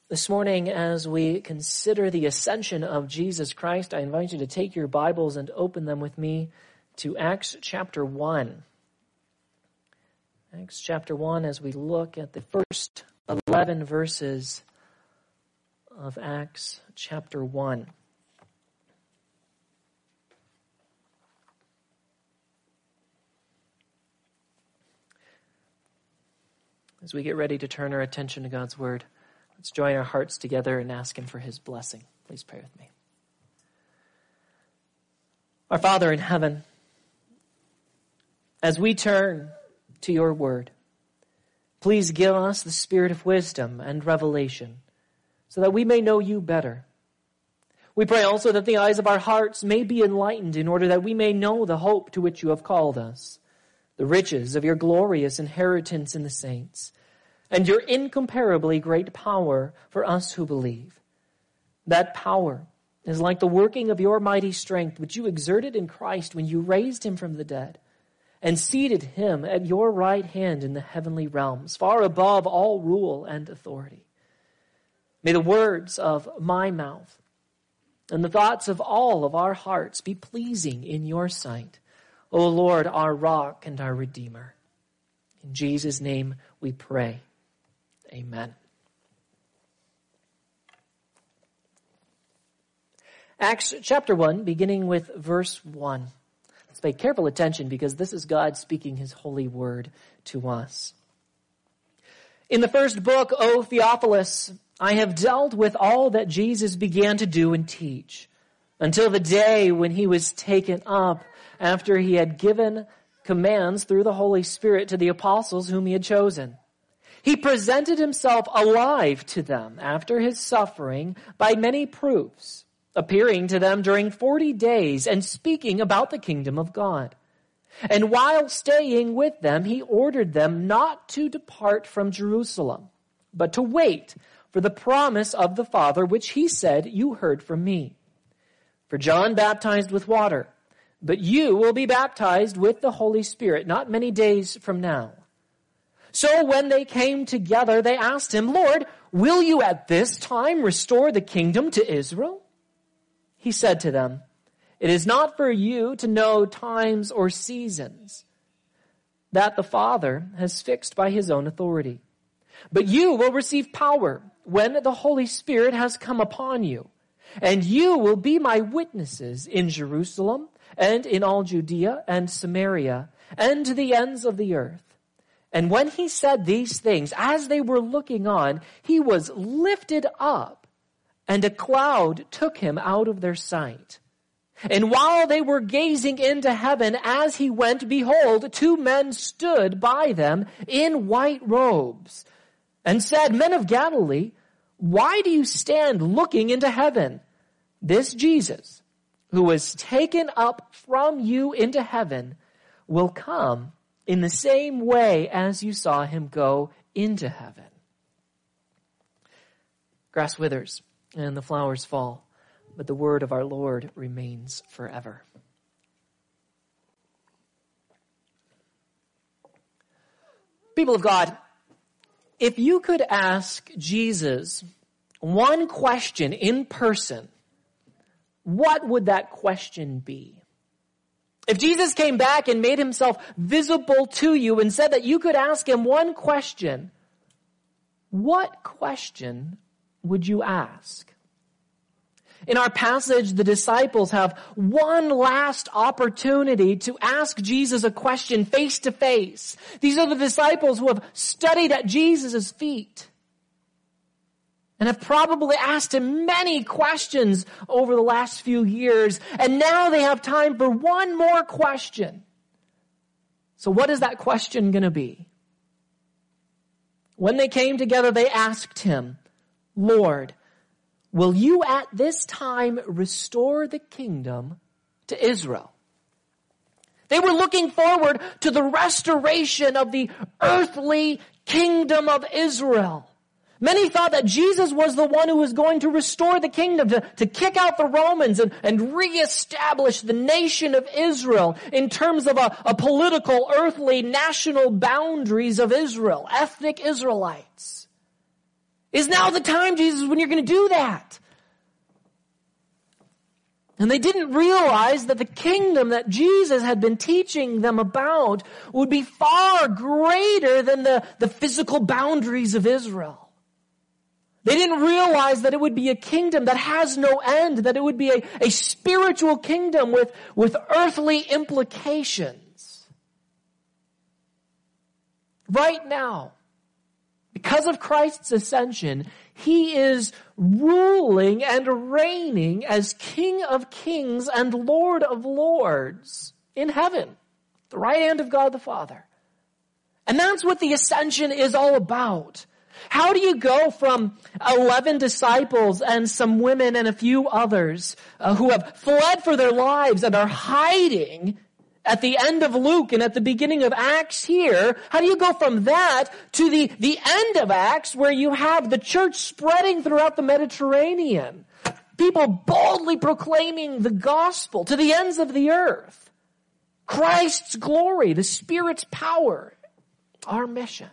This morning, as we consider the ascension of Jesus Christ, I invite you to take your Bibles and open them with me to Acts chapter 1. Acts chapter 1, as we look at the first 11 verses of Acts chapter 1. As we get ready to turn our attention to God's Word, let's join our hearts together and ask Him for His blessing. Please pray with me. Our Father in heaven, as we turn to your Word, please give us the spirit of wisdom and revelation so that we may know you better. We pray also that the eyes of our hearts may be enlightened in order that we may know the hope to which you have called us, the riches of your glorious inheritance in the saints, and your incomparably great power for us who believe. That power is like the working of your mighty strength, which you exerted in Christ when you raised him from the dead and seated him at your right hand in the heavenly realms, far above all rule and authority. May the words of my mouth and the thoughts of all of our hearts be pleasing in your sight, O Lord, our rock and our redeemer. In Jesus' name we pray. Amen. Acts chapter 1, beginning with verse 1. Let's pay careful attention because this is God speaking his holy word to us. In the first book, O Theophilus, I have dealt with all that Jesus began to do and teach until the day when he was taken up after he had given commands through the Holy Spirit to the apostles whom he had chosen. He presented himself alive to them after his suffering by many proofs, appearing to them during 40 days and speaking about the kingdom of God. And while staying with them, he ordered them not to depart from Jerusalem, but to wait for the promise of the Father, which he said, you heard from me. For John baptized with water, but you will be baptized with the Holy Spirit not many days from now. So when they came together, they asked him, Lord, will you at this time restore the kingdom to Israel? He said to them, it is not for you to know times or seasons that the Father has fixed by his own authority. But you will receive power when the Holy Spirit has come upon you, and you will be my witnesses in Jerusalem and in all Judea and Samaria and to the ends of the earth. And when he said these things, as they were looking on, he was lifted up, and a cloud took him out of their sight. And while they were gazing into heaven as he went, behold, two men stood by them in white robes, and said, Men of Galilee, why do you stand looking into heaven? This Jesus, who was taken up from you into heaven, will come in the same way as you saw him go into heaven. Grass withers and the flowers fall, but the word of our Lord remains forever. People of God, if you could ask Jesus one question in person, what would that question be? If Jesus came back and made himself visible to you and said that you could ask him one question, what question would you ask? In our passage, the disciples have one last opportunity to ask Jesus a question face to face. These are the disciples who have studied at Jesus' feet and have probably asked him many questions over the last few years. And now they have time for one more question. So what is that question going to be? When they came together, they asked him, Lord, will you at this time restore the kingdom to Israel? They were looking forward to the restoration of the earthly kingdom of Israel. Many thought that Jesus was the one who was going to restore the kingdom, to kick out the Romans and reestablish the nation of Israel in terms of a political, earthly, national boundaries of Israel, ethnic Israelites. Is now the time, Jesus, when you're going to do that? And they didn't realize that the kingdom that Jesus had been teaching them about would be far greater than the physical boundaries of Israel. They didn't realize that it would be a kingdom that has no end, that it would be a spiritual kingdom with earthly implications. Right now, because of Christ's ascension, he is ruling and reigning as King of Kings and Lord of Lords in heaven, the right hand of God the Father. And that's what the ascension is all about. How do you go from 11 disciples and some women and a few others who have fled for their lives and are hiding at the end of Luke and at the beginning of Acts here? How do you go from that to the end of Acts, where you have the church spreading throughout the Mediterranean, people boldly proclaiming the gospel to the ends of the earth? Christ's glory, the Spirit's power, our mission.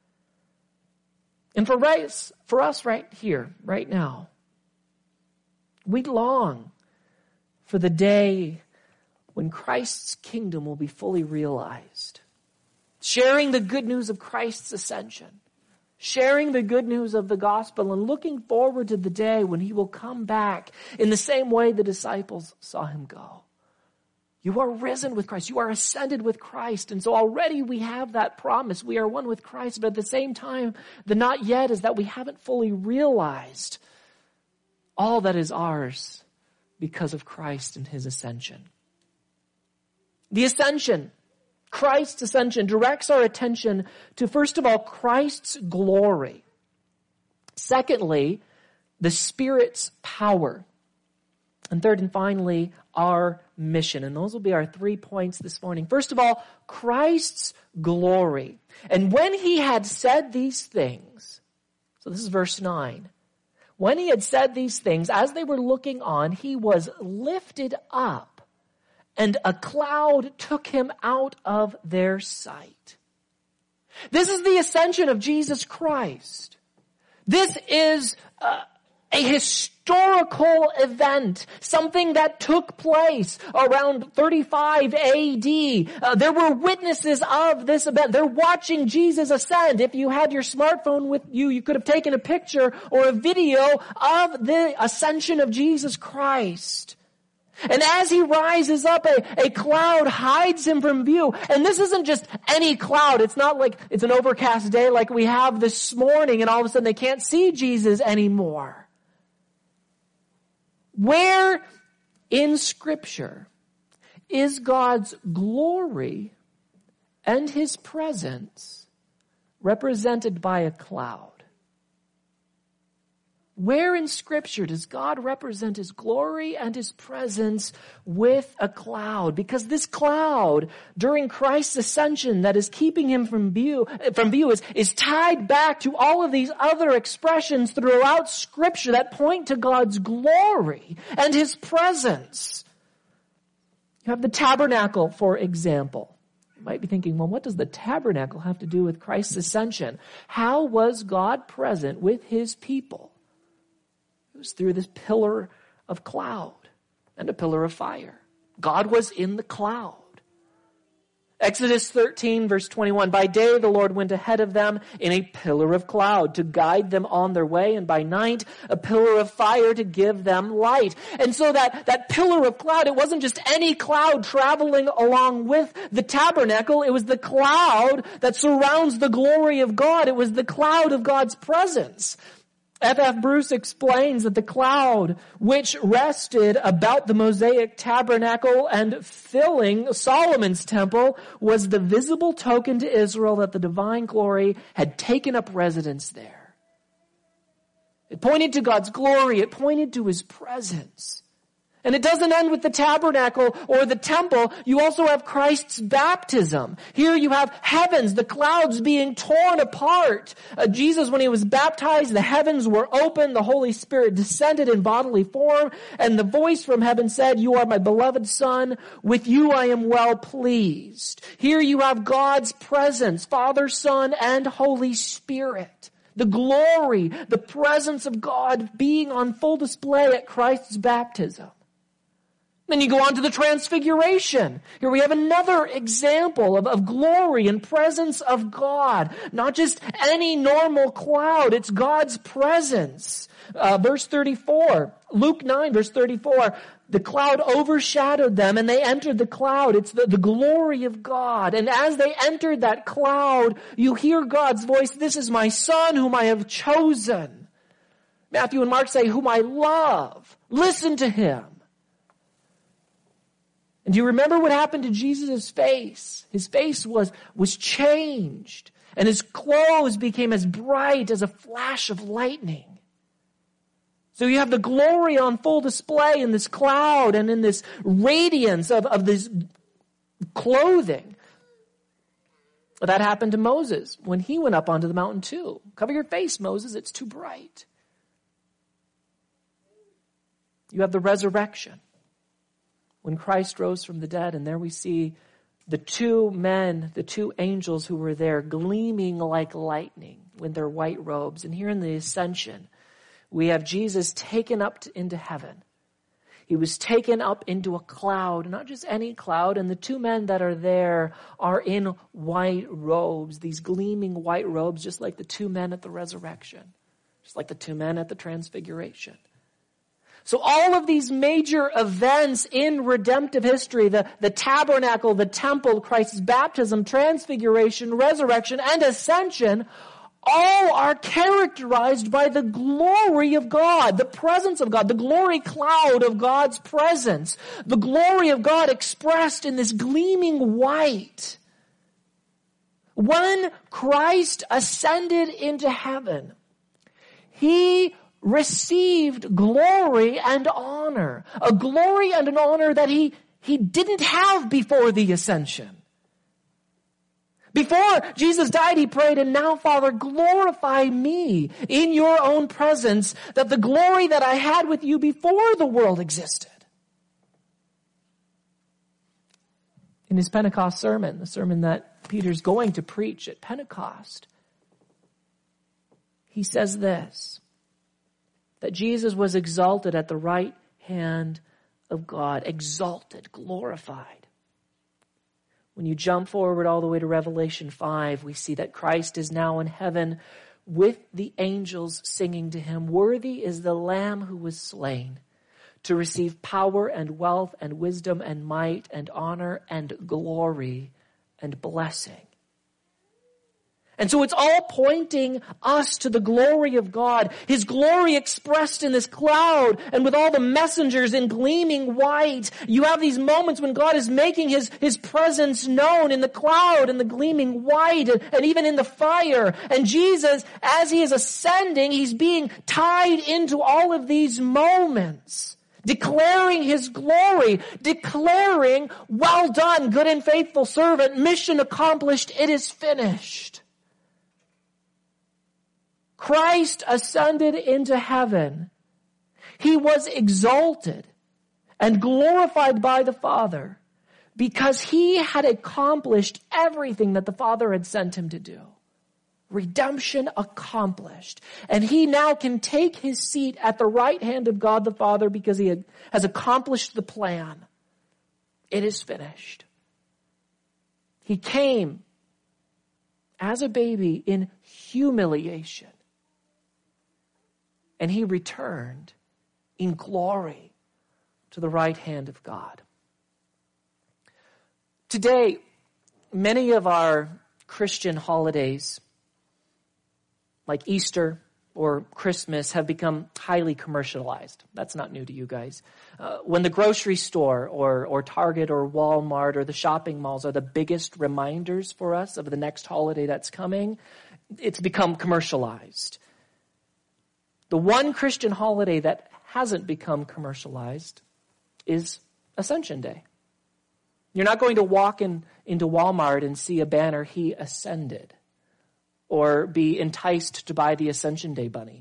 And for us right here, right now, we long for the day when Christ's kingdom will be fully realized. Sharing the good news of Christ's ascension. Sharing the good news of the gospel and looking forward to the day when he will come back in the same way the disciples saw him go. You are risen with Christ. You are ascended with Christ. And so already we have that promise. We are one with Christ. But at the same time, the not yet is that we haven't fully realized all that is ours because of Christ and his ascension. The ascension, Christ's ascension, directs our attention to, first of all, Christ's glory. Secondly, the Spirit's power. And third and finally, our mission. And those will be our 3 points this morning. First of all, Christ's glory. And when he had said these things, so this is verse 9. When he had said these things, as they were looking on, he was lifted up, and a cloud took him out of their sight. This is the ascension of Jesus Christ. This is a historical event, something that took place around 35 AD. There were witnesses of this event. They're watching Jesus ascend. If you had your smartphone with you, you could have taken a picture or a video of the ascension of Jesus Christ. And as he rises up, a cloud hides him from view. And this isn't just any cloud. It's not like it's an overcast day like we have this morning and all of a sudden they can't see Jesus anymore. Where in Scripture is God's glory and his presence represented by a cloud? Where in Scripture does God represent his glory and his presence with a cloud? Because this cloud, during Christ's ascension that is keeping him from view is tied back to all of these other expressions throughout Scripture that point to God's glory and his presence. You have the tabernacle, for example. You might be thinking, well, what does the tabernacle have to do with Christ's ascension? How was God present with his people? It was through this pillar of cloud and a pillar of fire. God was in the cloud. Exodus 13 verse 21, by day the Lord went ahead of them in a pillar of cloud to guide them on their way, and by night a pillar of fire to give them light. And so that pillar of cloud, it wasn't just any cloud traveling along with the tabernacle. It was the cloud that surrounds the glory of God. It was the cloud of God's presence. F.F. Bruce explains that the cloud which rested about the Mosaic tabernacle and filling Solomon's temple was the visible token to Israel that the divine glory had taken up residence there. It pointed to God's glory. It pointed to his presence. And it doesn't end with the tabernacle or the temple. You also have Christ's baptism. Here you have heavens, the clouds being torn apart. Jesus, when he was baptized, the heavens were open. The Holy Spirit descended in bodily form. And the voice from heaven said, "You are my beloved Son. With you I am well pleased." Here you have God's presence, Father, Son, and Holy Spirit. The glory, the presence of God being on full display at Christ's baptism. Then you go on to the transfiguration. Here we have another example of glory and presence of God. Not just any normal cloud, it's God's presence. Verse 34, Luke 9, verse 34, the cloud overshadowed them and they entered the cloud. It's the glory of God. And as they entered that cloud, you hear God's voice, "This is my Son whom I have chosen." Matthew and Mark say, "Whom I love. Listen to him." And do you remember what happened to Jesus' face? His face was changed, and his clothes became as bright as a flash of lightning. So you have the glory on full display in this cloud and in this radiance of this clothing. That happened to Moses when he went up onto the mountain too. "Cover your face, Moses, it's too bright." You have the resurrection. When Christ rose from the dead, and there we see the two men, the two angels who were there gleaming like lightning with their white robes. And here in the ascension, we have Jesus taken up into heaven. He was taken up into a cloud, not just any cloud, and the two men that are there are in white robes, these gleaming white robes, just like the two men at the resurrection, just like the two men at the transfiguration. So all of these major events in redemptive history, the tabernacle, the temple, Christ's baptism, transfiguration, resurrection, and ascension, all are characterized by the glory of God, the presence of God, the glory cloud of God's presence, the glory of God expressed in this gleaming white. When Christ ascended into heaven, he received glory and honor, a glory and an honor that he didn't have before the ascension. Before Jesus died, he prayed, "And now, Father, glorify me in your own presence, that the glory that I had with you before the world existed." In his Pentecost sermon, the sermon that Peter's going to preach at Pentecost, he says this, that Jesus was exalted at the right hand of God, exalted, glorified. When you jump forward all the way to Revelation 5, we see that Christ is now in heaven with the angels singing to him, "Worthy is the Lamb who was slain to receive power and wealth and wisdom and might and honor and glory and blessing." And so it's all pointing us to the glory of God, his glory expressed in this cloud and with all the messengers in gleaming white. You have these moments when God is making his presence known in the cloud and the gleaming white and even in the fire. And Jesus, as he is ascending, he's being tied into all of these moments, declaring his glory, declaring, "Well done, good and faithful servant, mission accomplished, it is finished." Christ ascended into heaven. He was exalted and glorified by the Father because he had accomplished everything that the Father had sent him to do. Redemption accomplished. And he now can take his seat at the right hand of God the Father because he has accomplished the plan. It is finished. He came as a baby in humiliation. And he returned in glory to the right hand of God. Today, many of our Christian holidays, like Easter or Christmas, have become highly commercialized. That's not new to you guys. When the grocery store or Target or Walmart or the shopping malls are the biggest reminders for us of the next holiday that's coming, it's become commercialized. The one Christian holiday that hasn't become commercialized is Ascension Day. You're not going to walk into Walmart and see a banner, "He ascended," or be enticed to buy the Ascension Day bunny.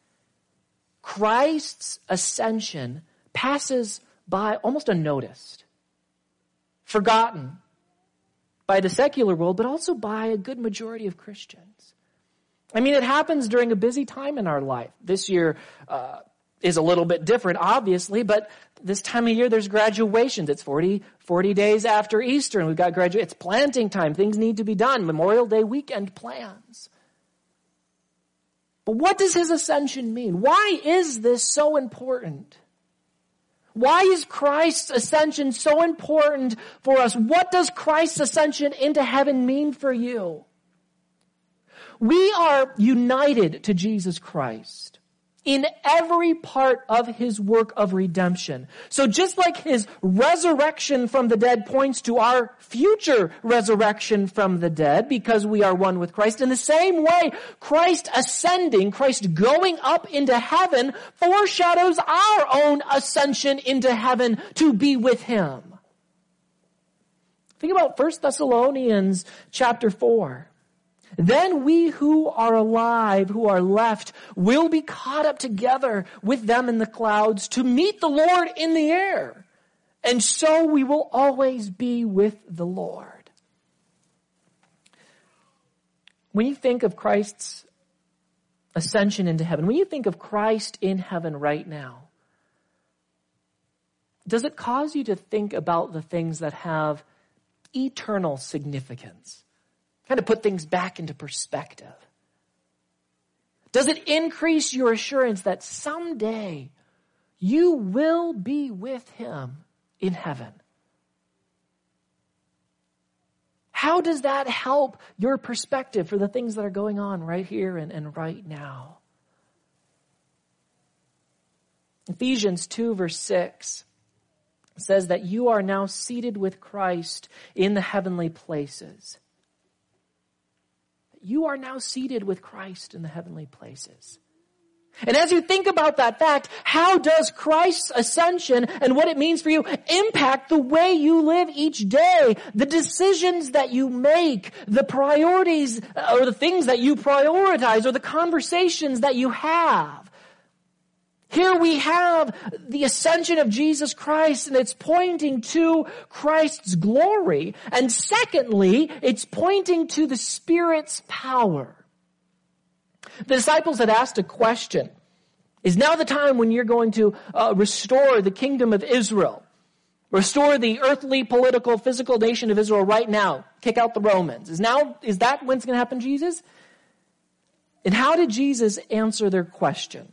Christ's ascension passes by almost unnoticed, forgotten by the secular world, but also by a good majority of Christians. I mean, it happens during a busy time in our life. This year is a little bit different, obviously, but this time of year there's graduations. It's 40 days after Easter, and we've got it's planting time. Things need to be done. Memorial Day weekend plans. But what does his ascension mean? Why is this so important? Why is Christ's ascension so important for us? What does Christ's ascension into heaven mean for you? We are united to Jesus Christ in every part of his work of redemption. So just like his resurrection from the dead points to our future resurrection from the dead because we are one with Christ, in the same way, Christ ascending, Christ going up into heaven foreshadows our own ascension into heaven to be with him. Think about 1 Thessalonians chapter 4. Then we who are alive, who are left, will be caught up together with them in the clouds to meet the Lord in the air. And so we will always be with the Lord. When you think of Christ's ascension into heaven, when you think of Christ in heaven right now, does it cause you to think about the things that have eternal significance? Kind of put things back into perspective. Does it increase your assurance that someday you will be with him in heaven? How does that help your perspective for the things that are going on right here and right now? Ephesians 2 verse 6 says that you are now seated with Christ in the heavenly places. You are now seated with Christ in the heavenly places. And as you think about that fact, how does Christ's ascension and what it means for you impact the way you live each day, the decisions that you make, the priorities or the things that you prioritize or the conversations that you have? Here we have the ascension of Jesus Christ, and it's pointing to Christ's glory. And secondly, it's pointing to the Spirit's power. The disciples had asked a question. Is now the time when you're going to restore the kingdom of Israel? Restore the earthly, political, physical nation of Israel right now. Kick out the Romans. Is that when it's going to happen, Jesus? And how did Jesus answer their question?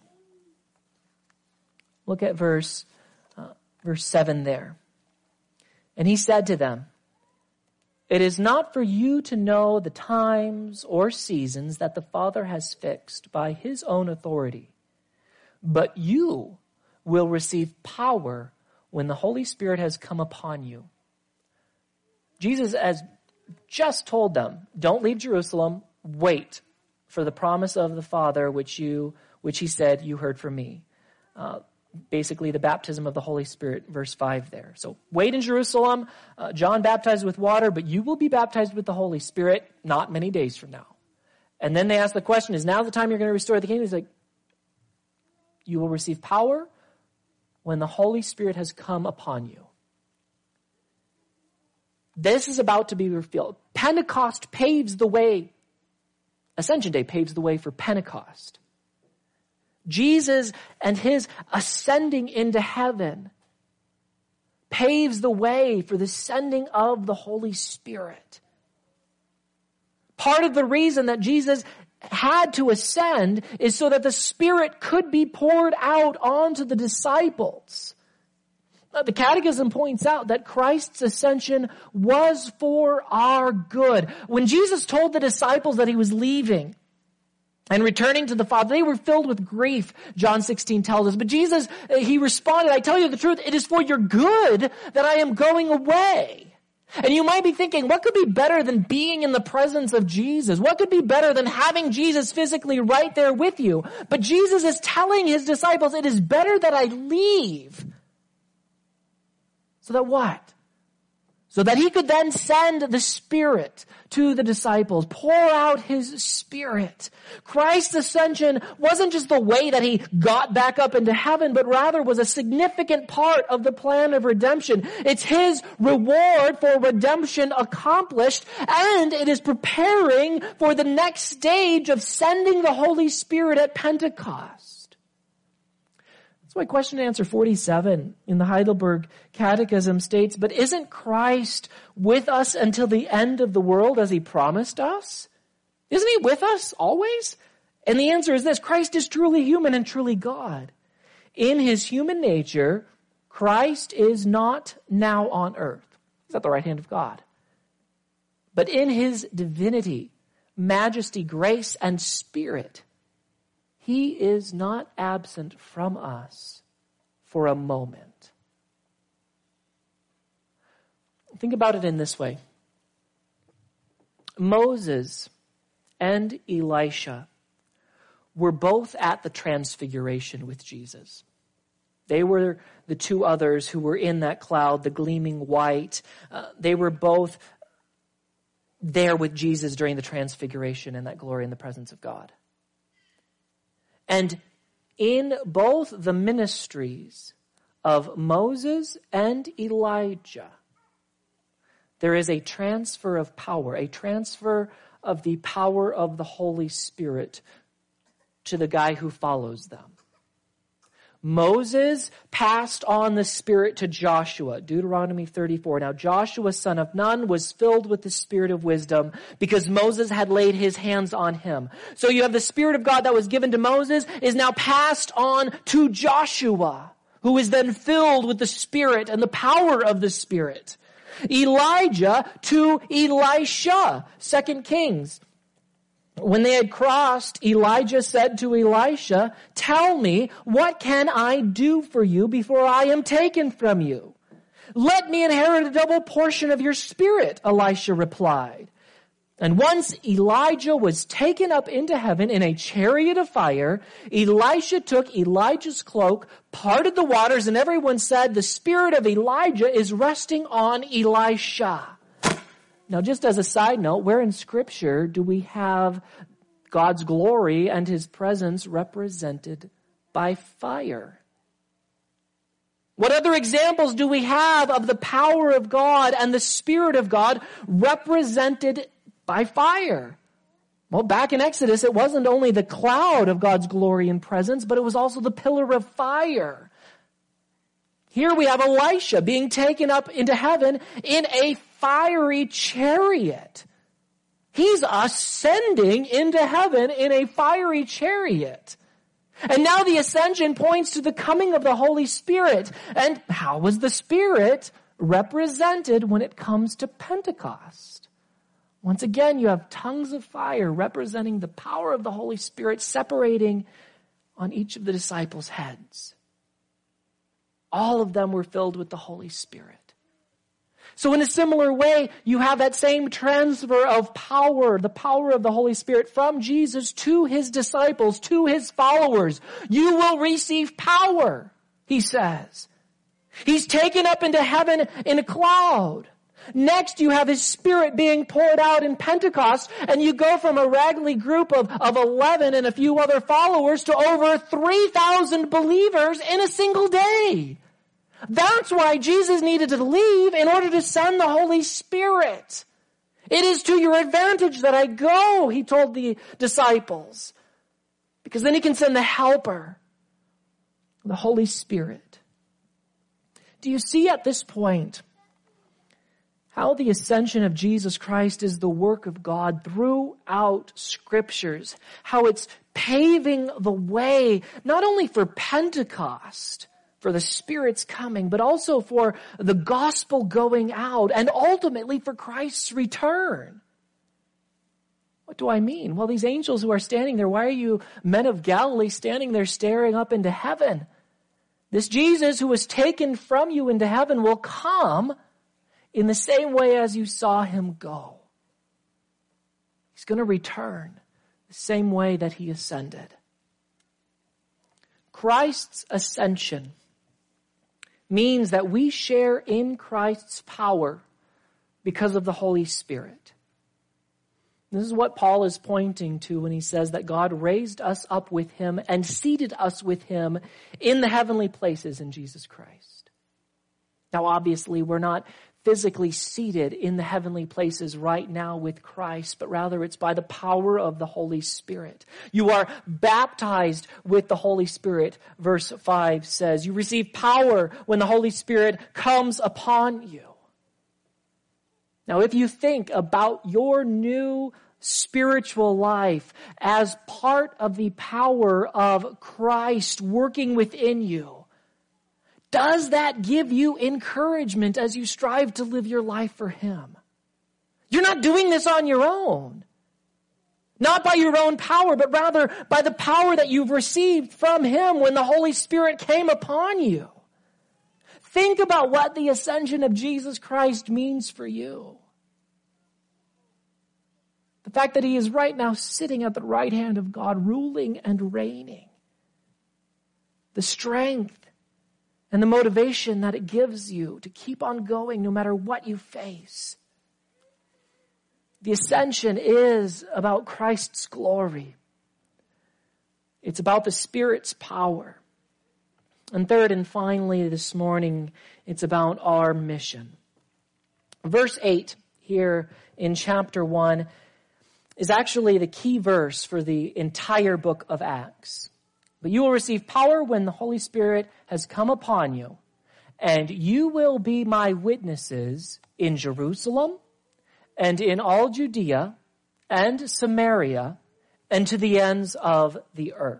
Look at verse 7 there. And he said to them, "It is not for you to know the times or seasons that the Father has fixed by his own authority, but you will receive power when the Holy Spirit has come upon you." Jesus has just told them, don't leave Jerusalem, wait for the promise of the Father, which he said you heard from me. Basically the baptism of the Holy Spirit, verse 5 there. So wait in Jerusalem. John baptized with water, but you will be baptized with the Holy Spirit not many days from now. And then they ask the question, is now the time you're going to restore the kingdom? He's like, you will receive power when the Holy Spirit has come upon you. This is about to be revealed. Pentecost paves the way. Ascension Day paves the way for Pentecost. Jesus and his ascending into heaven paves the way for the sending of the Holy Spirit. Part of the reason that Jesus had to ascend is so that the Spirit could be poured out onto the disciples. The Catechism points out that Christ's ascension was for our good. When Jesus told the disciples that he was leaving and returning to the Father, they were filled with grief, John 16 tells us. But Jesus, he responded, I tell you the truth, it is for your good that I am going away. And you might be thinking, what could be better than being in the presence of Jesus? What could be better than having Jesus physically right there with you? But Jesus is telling his disciples, it is better that I leave. So that what? so that he could then send the Spirit to the disciples, pour out his Spirit. Christ's ascension wasn't just the way that he got back up into heaven, but rather was a significant part of the plan of redemption. It's his reward for redemption accomplished, and it is preparing for the next stage of sending the Holy Spirit at Pentecost. That's why question and answer 47 in the Heidelberg Catechism states, but isn't Christ with us until the end of the world as he promised us? Isn't he with us always? And the answer is this: Christ is truly human and truly God. In his human nature, Christ is not now on earth. He's at the right hand of God. But in his divinity, majesty, grace, and Spirit, he is not absent from us for a moment. Think about it in this way. Moses and Elisha were both at the transfiguration with Jesus. They were the two others who were in that cloud, the gleaming white. They were both there with Jesus during the transfiguration and that glory in the presence of God. And in both the ministries of Moses and Elijah, there is a transfer of power, a transfer of the power of the Holy Spirit to the guy who follows them. Moses passed on the Spirit to Joshua, Deuteronomy 34. Now Joshua, son of Nun, was filled with the Spirit of wisdom because Moses had laid his hands on him. So you have the Spirit of God that was given to Moses is now passed on to Joshua, who is then filled with the Spirit and the power of the Spirit. Elijah to Elisha, 2 Kings. When they had crossed, Elijah said to Elisha, "Tell me, what can I do for you before I am taken from you?" "Let me inherit a double portion of your Spirit," Elisha replied. And once Elijah was taken up into heaven in a chariot of fire, Elisha took Elijah's cloak, parted the waters, and everyone said, "The Spirit of Elijah is resting on Elisha." Now, just as a side note, where in Scripture do we have God's glory and his presence represented by fire? What other examples do we have of the power of God and the Spirit of God represented by fire? Well, back in Exodus, it wasn't only the cloud of God's glory and presence, but it was also the pillar of fire. Here we have Elisha being taken up into heaven in a fiery chariot. He's ascending into heaven in a fiery chariot. And now the ascension points to the coming of the Holy Spirit. And how was the Spirit represented when it comes to Pentecost? Once again, you have tongues of fire representing the power of the Holy Spirit separating on each of the disciples' heads. All of them were filled with the Holy Spirit. So in a similar way, you have that same transfer of power, the power of the Holy Spirit from Jesus to his disciples, to his followers. You will receive power, he says. He's taken up into heaven in a cloud. Next, you have his Spirit being poured out in Pentecost, and you go from a raggedy group of 11 and a few other followers to over 3,000 believers in a single day. That's why Jesus needed to leave in order to send the Holy Spirit. "It is to your advantage that I go," he told the disciples, because then he can send the Helper, the Holy Spirit. Do you see at this point how the ascension of Jesus Christ is the work of God throughout Scriptures? How it's paving the way not only for Pentecost, for the Spirit's coming, but also for the gospel going out and ultimately for Christ's return. What do I mean? Well, these angels who are standing there, why are you men of Galilee standing there staring up into heaven? This Jesus who was taken from you into heaven will come in the same way as you saw him go. He's going to return the same way that he ascended. Christ's ascension means that we share in Christ's power because of the Holy Spirit. This is what Paul is pointing to when he says that God raised us up with him and seated us with him in the heavenly places in Jesus Christ. Now, obviously, we're not physically seated in the heavenly places right now with Christ, but rather it's by the power of the Holy Spirit. You are baptized with the Holy Spirit, verse 5 says. You receive power when the Holy Spirit comes upon you. Now, if you think about your new spiritual life as part of the power of Christ working within you, does that give you encouragement as you strive to live your life for Him? You're not doing this on your own. Not by your own power, but rather by the power that you've received from Him when the Holy Spirit came upon you. Think about what the ascension of Jesus Christ means for you. The fact that He is right now sitting at the right hand of God, ruling and reigning. The strength and the motivation that it gives you to keep on going no matter what you face. The ascension is about Christ's glory. It's about the Spirit's power. And third and finally this morning, it's about our mission. Verse 8 here in chapter 1 is actually the key verse for the entire book of Acts. But you will receive power when the Holy Spirit has come upon you, and you will be my witnesses in Jerusalem and in all Judea and Samaria and to the ends of the earth.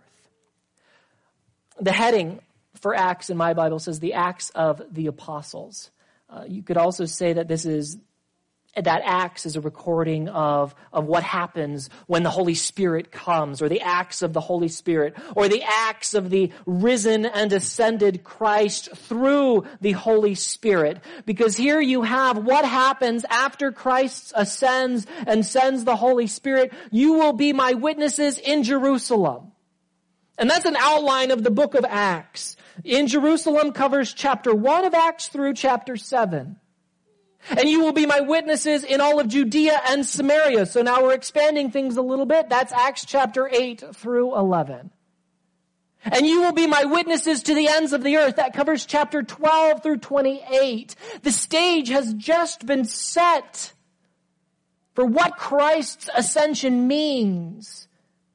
The heading for Acts in my Bible says the Acts of the Apostles. You could also say that that Acts is a recording of what happens when the Holy Spirit comes, or the acts of the Holy Spirit, or the acts of the risen and ascended Christ through the Holy Spirit. Because here you have what happens after Christ ascends and sends the Holy Spirit. You will be my witnesses in Jerusalem. And that's an outline of the book of Acts. In Jerusalem covers chapter 1 of Acts through chapter 7. And you will be my witnesses in all of Judea and Samaria. So now we're expanding things a little bit. That's Acts chapter 8 through 11. And you will be my witnesses to the ends of the earth. That covers chapter 12 through 28. The stage has just been set for what Christ's ascension means.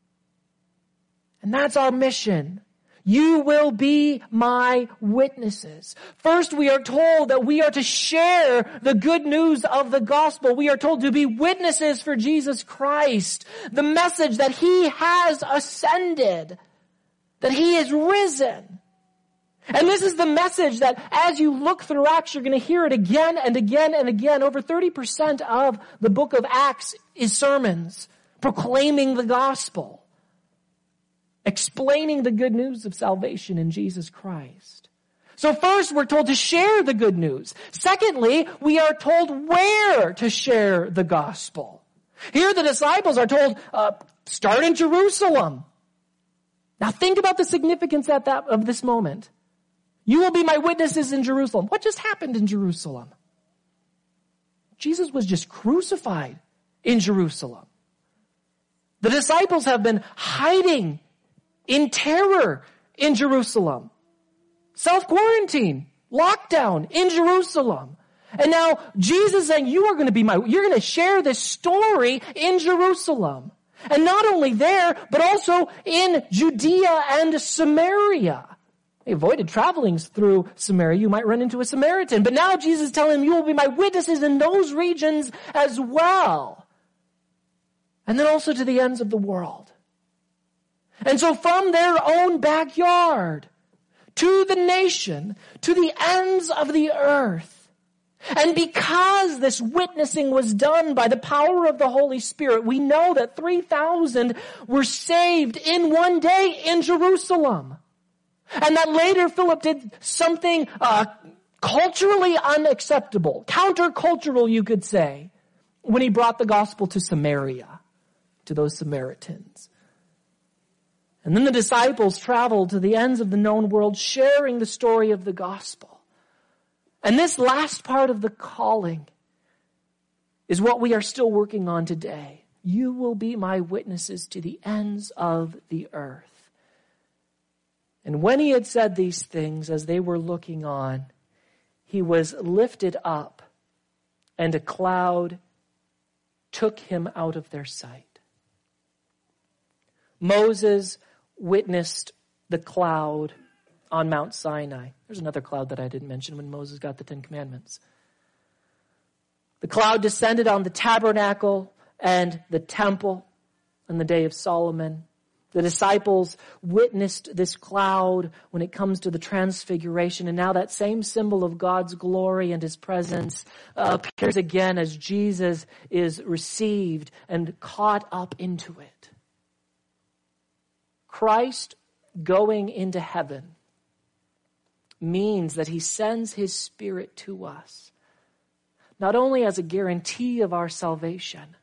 And that's our mission. You will be my witnesses. First, we are told that we are to share the good news of the gospel. We are told to be witnesses for Jesus Christ. The message that He has ascended, that He is risen. And this is the message that as you look through Acts, you're going to hear it again and again and again. Over 30% of the book of Acts is sermons proclaiming the gospel, explaining the good news of salvation in Jesus Christ. So first, we're told to share the good news. Secondly, we are told where to share the gospel. Here the disciples are told, start in Jerusalem. Now think about the significance of this moment. You will be my witnesses in Jerusalem. What just happened in Jerusalem? Jesus was just crucified in Jerusalem. The disciples have been hiding in terror in Jerusalem. Self-quarantine, lockdown in Jerusalem. And now Jesus is saying, you're going to share this story in Jerusalem. And not only there, but also in Judea and Samaria. They avoided traveling through Samaria. You might run into a Samaritan. But now Jesus is telling them, you will be my witnesses in those regions as well. And then also to the ends of the world. And so from their own backyard to the nation, to the ends of the earth. And because this witnessing was done by the power of the Holy Spirit, we know that 3,000 were saved in one day in Jerusalem. And that later Philip did something culturally unacceptable, countercultural you could say, when he brought the gospel to Samaria, to those Samaritans. And then the disciples traveled to the ends of the known world, sharing the story of the gospel. And this last part of the calling is what we are still working on today. You will be my witnesses to the ends of the earth. And when he had said these things, as they were looking on, he was lifted up, and a cloud took him out of their sight. Moses witnessed the cloud on Mount Sinai. There's another cloud that I didn't mention when Moses got the 10 Commandments. The cloud descended on the tabernacle and the temple on the day of Solomon. The disciples witnessed this cloud when it comes to the transfiguration, and now that same symbol of God's glory and his presence appears again as Jesus is received and caught up into it. Christ going into heaven means that he sends his Spirit to us, not only as a guarantee of our salvation,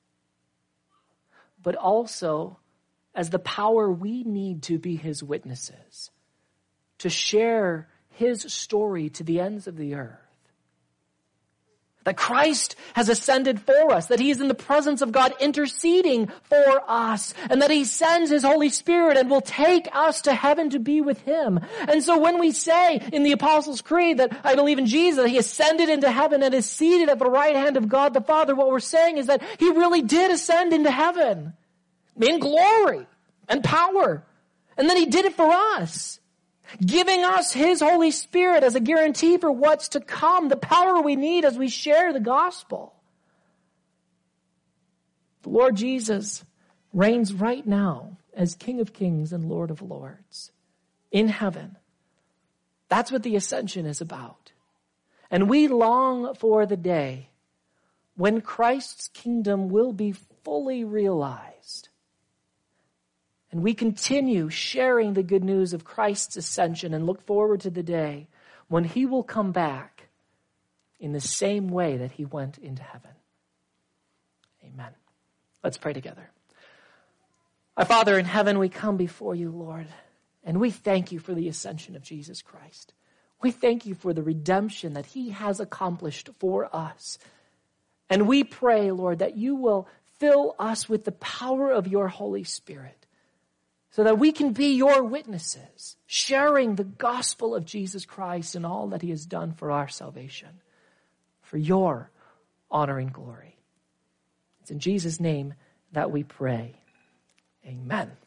but also as the power we need to be his witnesses, to share his story to the ends of the earth. That Christ has ascended for us, that he is in the presence of God interceding for us, and that he sends his Holy Spirit and will take us to heaven to be with him. And so when we say in the Apostles' Creed that I believe in Jesus, that he ascended into heaven and is seated at the right hand of God the Father, what we're saying is that he really did ascend into heaven in glory and power. And then he did it for us, giving us his Holy Spirit as a guarantee for what's to come, the power we need as we share the gospel. The Lord Jesus reigns right now as King of Kings and Lord of Lords in heaven. That's what the ascension is about. And we long for the day when Christ's kingdom will be fully realized. And we continue sharing the good news of Christ's ascension and look forward to the day when he will come back in the same way that he went into heaven. Amen. Let's pray together. Our Father in heaven, we come before you, Lord, and we thank you for the ascension of Jesus Christ. We thank you for the redemption that he has accomplished for us. And we pray, Lord, that you will fill us with the power of your Holy Spirit, so that we can be your witnesses, sharing the gospel of Jesus Christ and all that he has done for our salvation, for your honor and glory. It's in Jesus' name that we pray. Amen.